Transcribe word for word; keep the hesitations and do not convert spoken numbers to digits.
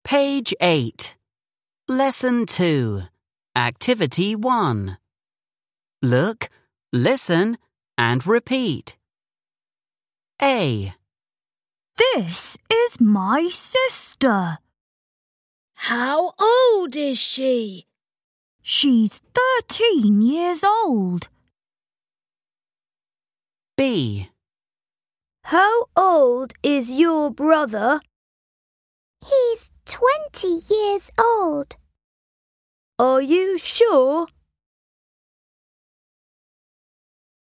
Page eight. Lesson two. Activity one. Look, listen, and repeat. A. This is my sister. How old is she? She's thirteen years old. B. How old is your brother? He's twenty years old. Are you sure?